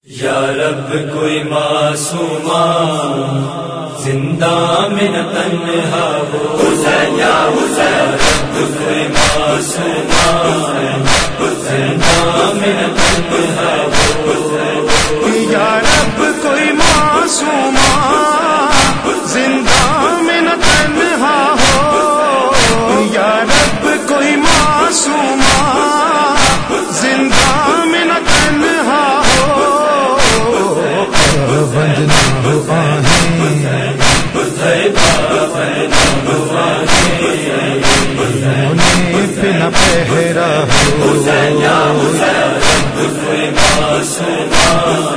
یا رب کوئی معصوما زندہ میں نہ تنہا ہو، حسین یا حسین، رب کوئی معصوما زندہ میں نہ تنہا ہو، یا رب کوئی معصوما زندہ میں نہ تنہا ہو، یا رب کوئی معصوما زندہ میں نہ تنہا ہو، بند نہ ہو آہیں پہ نہ پہرا ہو، یا حسین، رب کوئی معصوما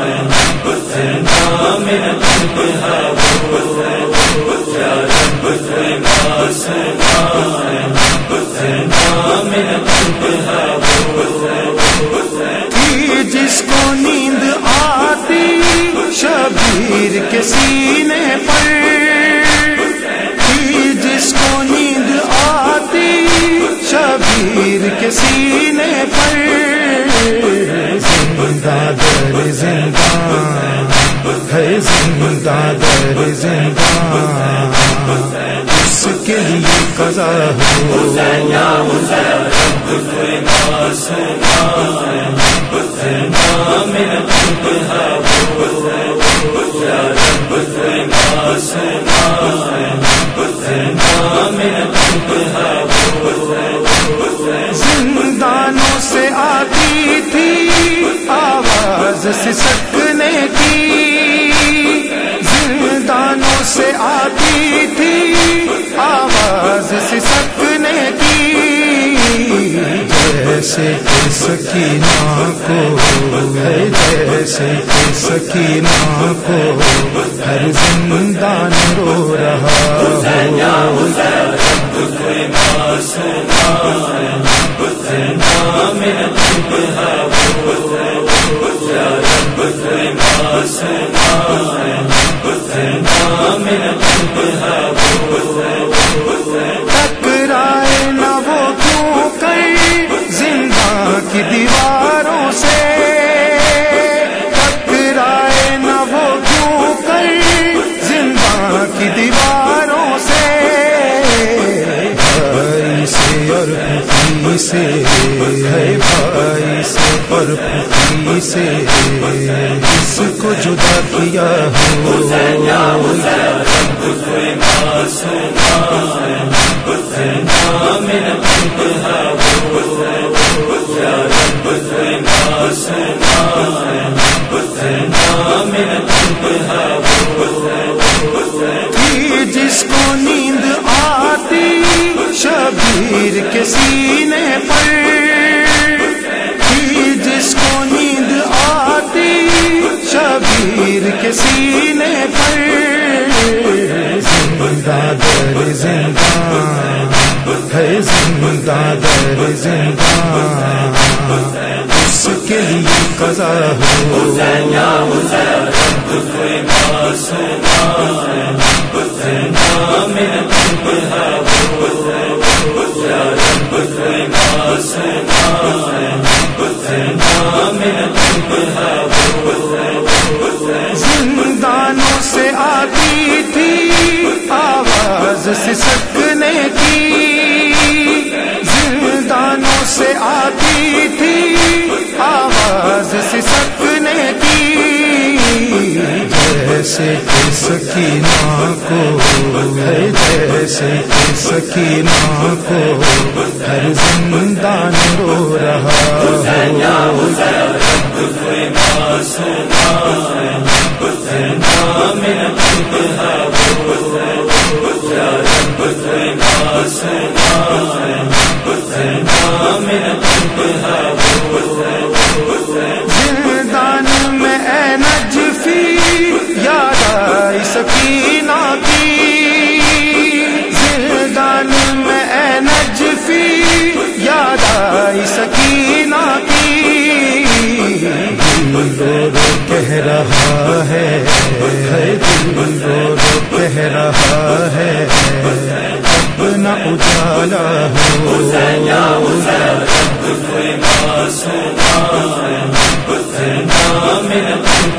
زندہ میں نہ تنہا ہو، یا رب کوئی معصوما زندہ میں نہ تنہا ہو، تھی جس کو نیند آتی شبیر کے سینے پر، تھی جس کو نیند آتی شبیر کے سینے پر، زندہ در زندان ہے، زندہ در زندان اس کے لیے قضا ہو، یا حسین، رب کوئی معصوما زندہ میں نہ تنہا ہو، یا رب کوئی معصوما زندہ میں نہ تنہا ہو، زندانوں سے آتی تھی آواز سسکنے کی، زندانوں سے آتی تھی آواز سسکنے کی، جیسے کہ سکینہ کو ہے، جیسے کہ سکینہ کو ہر زندان رو رہا ہو، کوئی معصوما زندہ میں نہ تنہا ہو، یا رب کوئی معصوما زندہ میں نہ تنہا ہو، ٹکرائے نہ وہ کیوں کئی زندہ کی دیواروں سے، ٹکرائے نہ وہ کیوں کئی زندہ کی دیواروں سے، بھائی سے اور پھوپھی سے ہے، بھائی سے اور پھوپھی سے اس کو جدا کیا ہو، یا حسین، رب کوئی معصوما زندہ میں نہ تنہا ہو، یا رب کوئی معصوما زندہ میں نہ تنہا ہو، تھی جس کو نیند آتی شبیر کے سینے پر، تھی جس کو نیند آتی شبیر کے سینے پر، زندہ در زندان ہے، زندہ در زندان اس کے لیے قضا ہو، یا حسین، رب کوئی معصوما زندہ میں نہ تنہا ہو، یا رب کوئی معصوما زندہ میں نہ تنہا ہو، زندانوں سے آتی تھی آواز سسکنے کی، زندانوں سے آتی تھی آواز سسکنے کی، جیسے کہ سکینہ کو ہے، جیسے کہ سکینہ کو ہر زندان رو رہا ہو، کوئی معصوما زندہ میں نہ تنہا ہو، یا رب کوئی معصوما زندہ میں نہ تنہا ہو، زندان میں اے نجفی یاد آئی سکینہ کی، زندان میں اے نجفی یاد آئی سکینہ کی، دل رو رو کہہ رہا ہے، دل رو رو کہہ رہا ہے اپنا اجالا ہو، یا حسین، رب کوئی معصوما زندہ میں نہ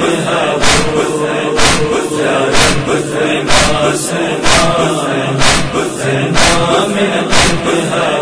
حسین حسین نام ہے